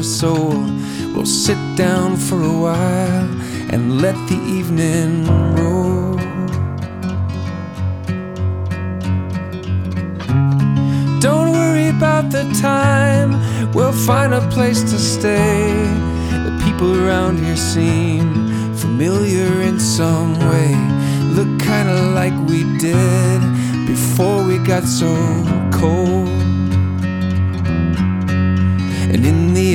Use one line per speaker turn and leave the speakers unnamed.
or so. We'll sit down for a while and let the evening roll. Don't worry about the time, we'll find a place to stay. The people around here seem familiar in some way. Look kinda like we did before we got so cold. And in the